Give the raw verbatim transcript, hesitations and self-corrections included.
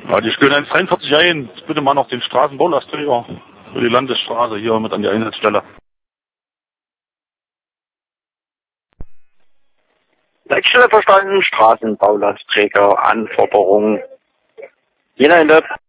Ja, die stellen eins dreiundvierzig ein. Bitte mal noch den Straßenbaulastträger für die Landesstraße hier mit an die Einsatzstelle. Leitstelle verstanden, Straßenbaulastträger, Anforderungen. Jena in der